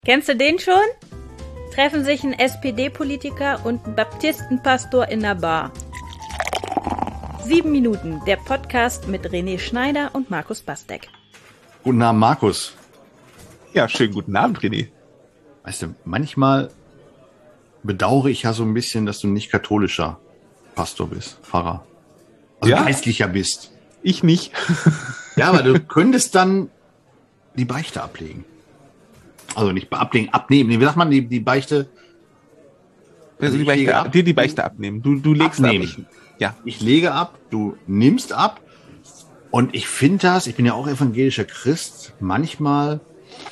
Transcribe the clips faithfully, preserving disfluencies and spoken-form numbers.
Kennst du den schon? Treffen sich ein S P D-Politiker und ein Baptistenpastor in der Bar. Sieben Minuten, der Podcast mit René Schneider und Markus Bastek. Guten Abend, Markus. Ja, schönen guten Abend, René. Weißt du, manchmal bedauere ich ja so ein bisschen, dass du nicht katholischer Pastor bist, Pfarrer. Also ja? Geistlicher bist. Ich nicht. Ja, aber du könntest dann die Beichte ablegen. Also nicht ablegen, abnehmen. Nee, wie sagt man, die, die Beichte? Also die Beichte ab, dir die Beichte abnehmen. Du, du legst abnehmen. ab. Ich, ja. Ich lege ab, du nimmst ab. Und ich finde das, ich bin ja auch evangelischer Christ, manchmal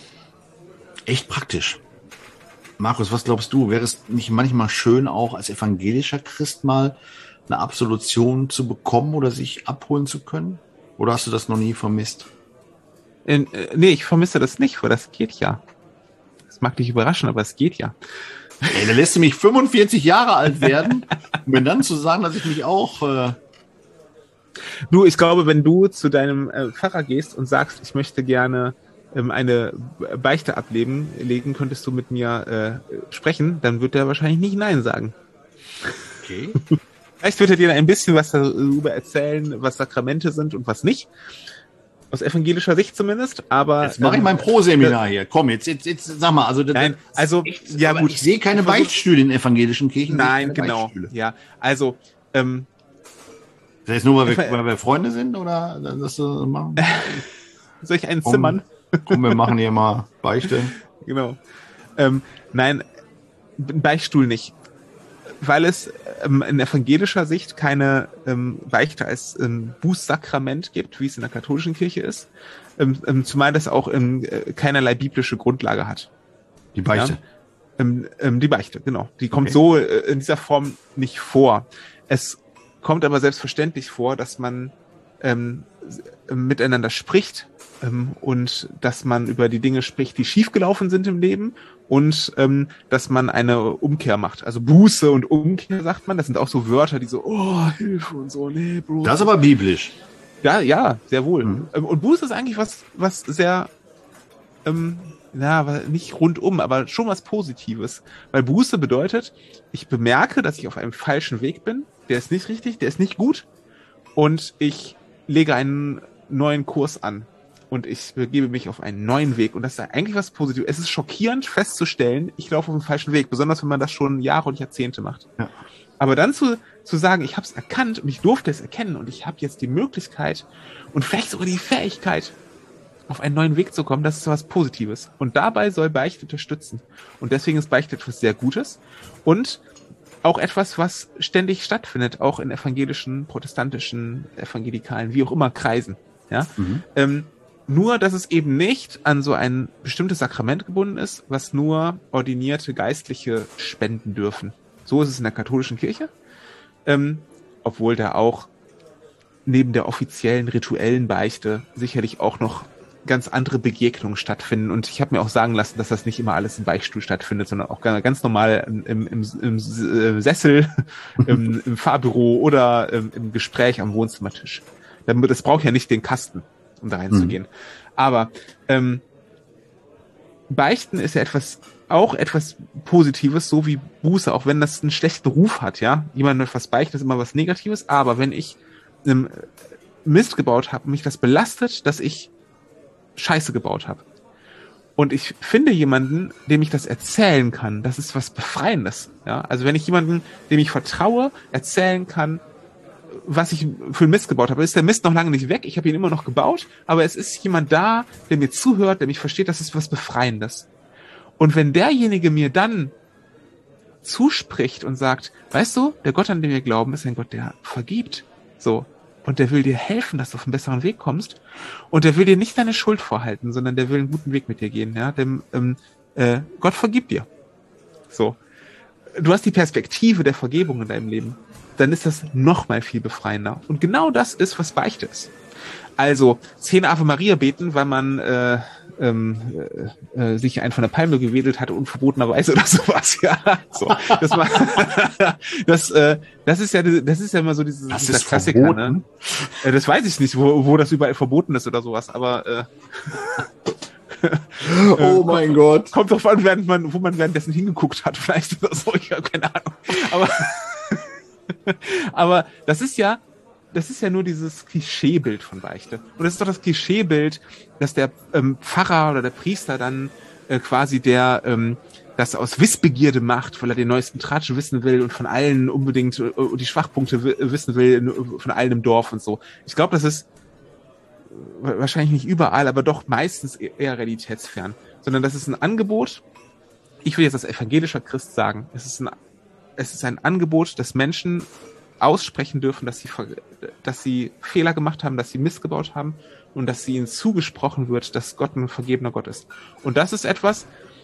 echt praktisch. Markus, was glaubst du? Wäre es nicht manchmal schön, auch als evangelischer Christ mal eine Absolution zu bekommen oder sich abholen zu können? Oder hast du das noch nie vermisst? Äh, nee, ich vermisse das nicht, weil das geht ja. Das mag dich überraschen, aber es geht ja. Ey, da lässt du mich fünfundvierzig Jahre alt werden, um mir dann zu sagen, dass ich mich auch... Äh Du, ich glaube, wenn du zu deinem äh, Pfarrer gehst und sagst, ich möchte gerne ähm, eine Beichte ablegen, legen, könntest du mit mir äh, sprechen, dann wird er wahrscheinlich nicht Nein sagen. Okay. Vielleicht wird er dir ein bisschen was darüber erzählen, was Sakramente sind und was nicht. Aus evangelischer Sicht zumindest, aber... Jetzt mache ich mein Pro-Seminar hier. Komm, jetzt, jetzt, jetzt sag mal. Also, das, nein, also, echt, ja gut. Ich sehe keine Beichtstühle in evangelischen Kirchen. Nein, genau. Ja, also... Ähm, das heißt nur, weil wir, weil wir Freunde sind, oder das so machen? Soll ich einen komm, zimmern? Komm, wir machen hier mal Beichte. Genau. Ähm, nein, Beichtstuhl nicht. Weil es ähm, in evangelischer Sicht keine ähm, Beichte als ähm, Bußsakrament gibt, wie es in der katholischen Kirche ist, ähm, ähm, zumal das auch ähm, keinerlei biblische Grundlage hat. Die Beichte? Ja? Ähm, ähm, die Beichte, genau. Die kommt okay. so äh, in dieser Form nicht vor. Es kommt aber selbstverständlich vor, dass man ähm, miteinander spricht ähm, und dass man über die Dinge spricht, die schiefgelaufen sind im Leben und ähm, dass man eine Umkehr macht. Also Buße und Umkehr, sagt man. Das sind auch so Wörter, die so, oh, Hilfe und so, nee, Bro. Das ist aber biblisch. Ja, ja, sehr wohl. Mhm. Und Buße ist eigentlich was, was sehr, ähm, na, nicht rundum, aber schon was Positives. Weil Buße bedeutet, ich bemerke, dass ich auf einem falschen Weg bin. Der ist nicht richtig, der ist nicht gut. Und ich lege einen neuen Kurs an. Und ich begebe mich auf einen neuen Weg. Und das ist eigentlich was Positives. Es ist schockierend festzustellen, ich laufe auf dem falschen Weg. Besonders, wenn man das schon Jahre und Jahrzehnte macht. Ja. Aber dann zu, zu sagen, ich habe es erkannt und ich durfte es erkennen. Und ich habe jetzt die Möglichkeit und vielleicht sogar die Fähigkeit, auf einen neuen Weg zu kommen, das ist was Positives. Und dabei soll Beichte unterstützen. Und deswegen ist Beichte etwas sehr Gutes. Und auch etwas, was ständig stattfindet, auch in evangelischen, protestantischen, evangelikalen, wie auch immer Kreisen. Ja? Mhm. Ähm, nur, dass es eben nicht an so ein bestimmtes Sakrament gebunden ist, was nur ordinierte Geistliche spenden dürfen. So ist es in der katholischen Kirche. Ähm, obwohl da auch neben der offiziellen rituellen Beichte sicherlich auch noch ganz andere Begegnungen stattfinden. Und ich habe mir auch sagen lassen, dass das nicht immer alles im Beichtstuhl stattfindet, sondern auch ganz normal im, im, im, im Sessel, im, im Fahrbüro oder im, im Gespräch am Wohnzimmertisch. Das braucht ja nicht den Kasten, um da reinzugehen. Mhm. Aber ähm, Beichten ist ja etwas, auch etwas Positives, so wie Buße, auch wenn das einen schlechten Ruf hat, ja. Jemand etwas beichten ist immer was Negatives, aber wenn ich ähm, Mist gebaut habe, mich das belastet, dass ich Scheiße gebaut habe. Und ich finde jemanden, dem ich das erzählen kann, das ist was Befreiendes. Ja? Also wenn ich jemanden, dem ich vertraue, erzählen kann, was ich für einen Mist gebaut habe, ist der Mist noch lange nicht weg, ich habe ihn immer noch gebaut, aber es ist jemand da, der mir zuhört, der mich versteht, das ist was Befreiendes. Und wenn derjenige mir dann zuspricht und sagt, weißt du, der Gott, an den wir glauben, ist ein Gott, der vergibt. So. Und der will dir helfen, dass du auf einen besseren Weg kommst. Und der will dir nicht deine Schuld vorhalten, sondern der will einen guten Weg mit dir gehen. Ja, dem ähm, äh, Gott vergibt dir. So, du hast die Perspektive der Vergebung in deinem Leben. Dann ist das noch mal viel befreiender. Und genau das ist, was Beichte ist. Also zehn Ave Maria beten, weil man äh, ähm, äh, sich einen von der Palme gewedelt hatte, unverbotenerweise oder sowas. Ja, so. Das, war, das, äh, das ist ja, das ist ja immer so dieses das dieser ist Klassiker. Verboten? Ne? Äh, das weiß ich nicht, wo, wo das überall verboten ist oder sowas. Aber äh, Oh mein Gott. Kommt drauf an, während man, wo man währenddessen hingeguckt hat, vielleicht oder so, ich habe keine Ahnung. Aber, aber das ist ja, das ist ja nur dieses Klischeebild von Beichte. Und das ist doch das Klischeebild, dass der ähm, Pfarrer oder der Priester dann äh, quasi der ähm, das aus Wissbegierde macht, weil er den neuesten Tratsch wissen will und von allen unbedingt äh, die Schwachpunkte w- wissen will, von allen im Dorf und so. Ich glaube, das ist wahrscheinlich nicht überall, aber doch meistens eher realitätsfern. Sondern das ist ein Angebot, ich will jetzt als evangelischer Christ sagen, es ist ein, es ist ein Angebot, dass Menschen aussprechen dürfen, dass sie, dass sie Fehler gemacht haben, dass sie Mist gebaut haben und dass sie ihnen zugesprochen wird, dass Gott ein vergebener Gott ist. Und das ist etwas,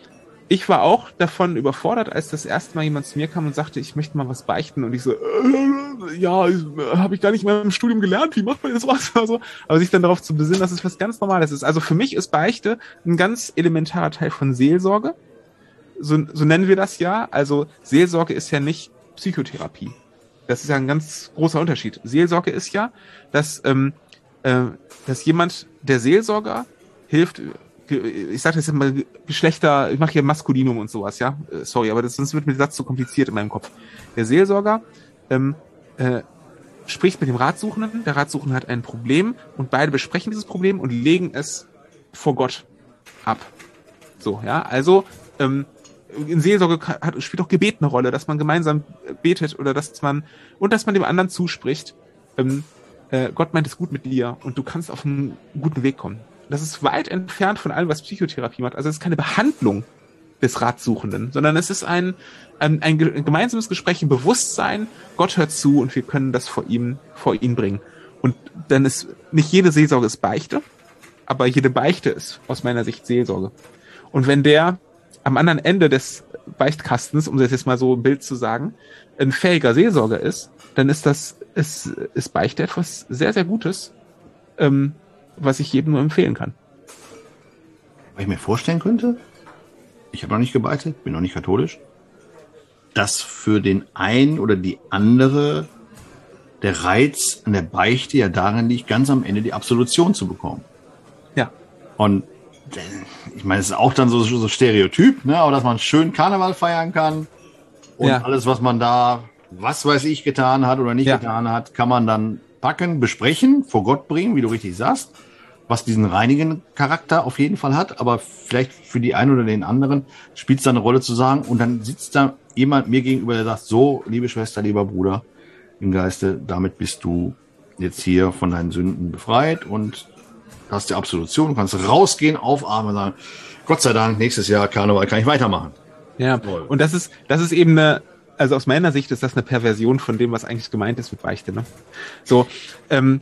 ich war auch davon überfordert, als das erste Mal jemand zu mir kam und sagte, ich möchte mal was beichten. Und ich so, äh, ja, habe ich gar nicht mehr im Studium gelernt, wie macht man das was? Also, aber sich dann darauf zu besinnen, dass es was ganz Normales ist. Also für mich ist Beichte ein ganz elementarer Teil von Seelsorge. So, so nennen wir das ja. Also Seelsorge ist ja nicht Psychotherapie. Das ist ja ein ganz großer Unterschied. Seelsorge ist ja, dass, ähm, äh, dass jemand, der Seelsorger, hilft, ich sage das jetzt mal Geschlechter, ich mache hier Maskulinum und sowas, ja, sorry, aber das, sonst wird mir der Satz zu kompliziert in meinem Kopf. Der Seelsorger ähm, äh, spricht mit dem Ratsuchenden, der Ratsuchende hat ein Problem und beide besprechen dieses Problem und legen es vor Gott ab. So, ja, also ähm, in Seelsorge hat, spielt auch Gebet eine Rolle, dass man gemeinsam betet oder dass man, und dass man dem anderen zuspricht, ähm, äh, Gott meint es gut mit dir und du kannst auf einen guten Weg kommen. Das ist weit entfernt von allem, was Psychotherapie macht. Also es ist keine Behandlung des Ratsuchenden, sondern es ist ein, ein, ein gemeinsames Gespräch im Bewusstsein, Gott hört zu und wir können das vor ihm, vor ihn bringen. Und dann ist, nicht jede Seelsorge ist Beichte, aber jede Beichte ist aus meiner Sicht Seelsorge. Und wenn der am anderen Ende des Beichtkastens, um das jetzt mal so im Bild zu sagen, ein fähiger Seelsorger ist, dann ist das, ist, ist Beichte etwas sehr, sehr Gutes, ähm, was ich jedem nur empfehlen kann. Was ich mir vorstellen könnte, ich habe noch nicht gebeichtet, bin noch nicht katholisch, dass für den einen oder die andere der Reiz an der Beichte ja darin liegt, ganz am Ende die Absolution zu bekommen. Ja. Und ich meine, es ist auch dann so, so Stereotyp, ne? Aber dass man schön Karneval feiern kann und ja. alles, was man da, was weiß ich, getan hat oder nicht ja. getan hat, kann man dann packen, besprechen, vor Gott bringen, wie du richtig sagst, was diesen reinigen Charakter auf jeden Fall hat, aber vielleicht für die einen oder den anderen spielt es da eine Rolle zu sagen und dann sitzt da jemand mir gegenüber, der sagt, so, liebe Schwester, lieber Bruder, im Geiste, damit bist du jetzt hier von deinen Sünden befreit und hast die Absolution, du kannst rausgehen, aufatmen und sagen, Gott sei Dank, nächstes Jahr Karneval kann ich weitermachen. Ja, und das ist, das ist eben eine, also aus meiner Sicht ist das eine Perversion von dem, was eigentlich gemeint ist mit Beichte, ne? So, ähm,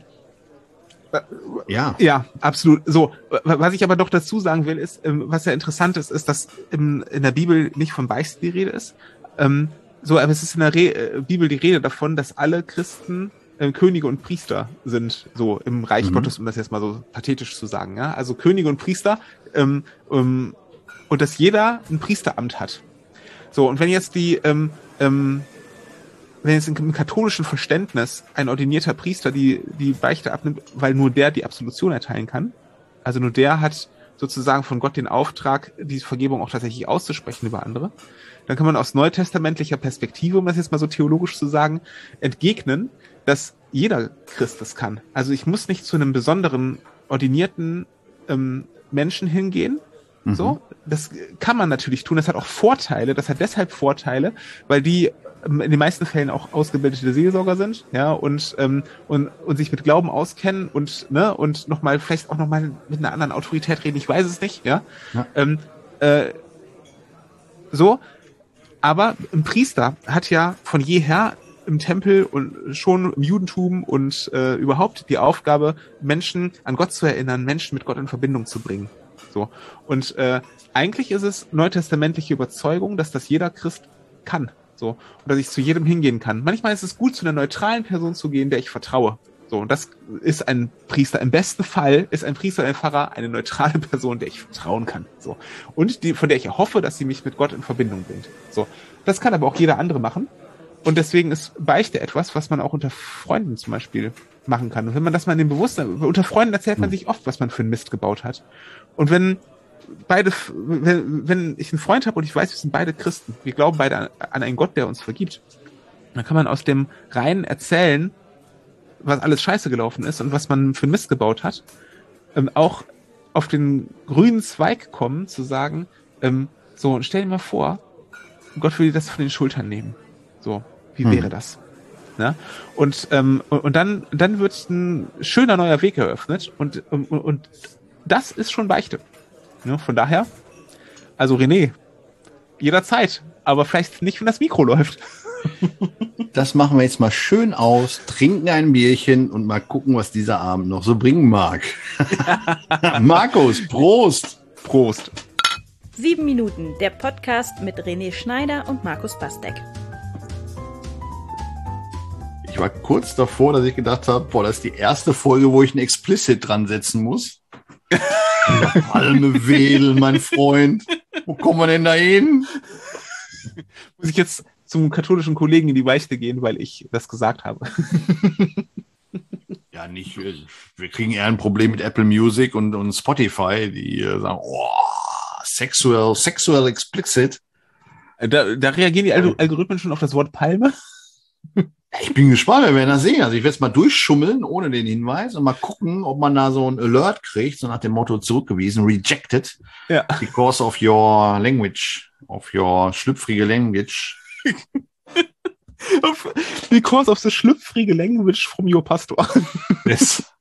Ja. Ja, absolut. So, was ich aber doch dazu sagen will, ist, was ja interessant ist, ist, dass in, in der Bibel nicht von Beichten die Rede ist. Ähm, so, aber es ist in der Re- Bibel die Rede davon, dass alle Christen äh, Könige und Priester sind, so im Reich mhm. Gottes, um das jetzt mal so pathetisch zu sagen. Ja? Also Könige und Priester ähm, ähm, und dass jeder ein Priesteramt hat. So, und wenn jetzt die ähm, ähm, wenn jetzt im katholischen Verständnis ein ordinierter Priester die, die Beichte abnimmt, weil nur der die Absolution erteilen kann, also nur der hat sozusagen von Gott den Auftrag, die Vergebung auch tatsächlich auszusprechen über andere, dann kann man aus neutestamentlicher Perspektive, um das jetzt mal so theologisch zu sagen, entgegnen, dass jeder Christ das kann. Also ich muss nicht zu einem besonderen ordinierten ähm, Menschen hingehen, mhm. so, das kann man natürlich tun, das hat auch Vorteile, das hat deshalb Vorteile, weil die in den meisten Fällen auch ausgebildete Seelsorger sind, ja, und ähm, und und sich mit Glauben auskennen und ne und noch mal vielleicht auch noch mal mit einer anderen Autorität reden, ich weiß es nicht, ja, ja. Ähm, äh, so, aber ein Priester hat ja von jeher im Tempel und schon im Judentum und äh, überhaupt die Aufgabe, Menschen an Gott zu erinnern, Menschen mit Gott in Verbindung zu bringen, so, und äh, eigentlich ist es neutestamentliche Überzeugung, dass das jeder Christ kann. So, und dass ich zu jedem hingehen kann. Manchmal ist es gut, zu einer neutralen Person zu gehen, der ich vertraue. So, und das ist ein Priester. Im besten Fall ist ein Priester, ein Pfarrer eine neutrale Person, der ich vertrauen kann. So. Und die, von der ich hoffe, dass sie mich mit Gott in Verbindung bringt. So. Das kann aber auch jeder andere machen. Und deswegen ist Beichte etwas, was man auch unter Freunden zum Beispiel machen kann. Und wenn man das mal in dem Bewusstsein, unter Freunden erzählt man sich oft, was man für einen Mist gebaut hat. Und wenn beide, wenn, wenn ich einen Freund habe und ich weiß, wir sind beide Christen, wir glauben beide an, an einen Gott, der uns vergibt, dann kann man aus dem Reinen erzählen, was alles scheiße gelaufen ist und was man für einen Mist gebaut hat, ähm, auch auf den grünen Zweig kommen, zu sagen, ähm, so, stell dir mal vor, Gott will dir das von den Schultern nehmen. So, wie hm. wäre das? Ja? Und, ähm, und, und dann, dann wird ein schöner neuer Weg eröffnet und, und, und das ist schon Beichte. Ja, von daher, also René, jederzeit, aber vielleicht nicht, wenn das Mikro läuft. Das machen wir jetzt mal schön aus, trinken ein Bierchen und mal gucken, was dieser Abend noch so bringen mag. Markus, Prost! Prost! Sieben Minuten, der Podcast mit René Schneider und Markus Bastek. Ich war kurz davor, dass ich gedacht habe, boah, das ist die erste Folge, wo ich ein Explicit dran setzen muss. Palme wedeln, mein Freund. Wo kommen wir denn da hin? Muss ich jetzt zum katholischen Kollegen in die Beichte gehen, weil ich das gesagt habe? Ja, nicht. Wir kriegen eher ein Problem mit Apple Music und, und Spotify, die sagen, oh, sexual, sexual explicit. Da, da reagieren die Algorithmen schon auf das Wort Palme? Ich bin gespannt, wir werden das sehen. Also ich werde es mal durchschummeln, ohne den Hinweis, und mal gucken, ob man da so ein Alert kriegt, so nach dem Motto zurückgewiesen, rejected, ja. Because of your language, of your schlüpfrige language. Because of the schlüpfrige language from your pastor. Yes.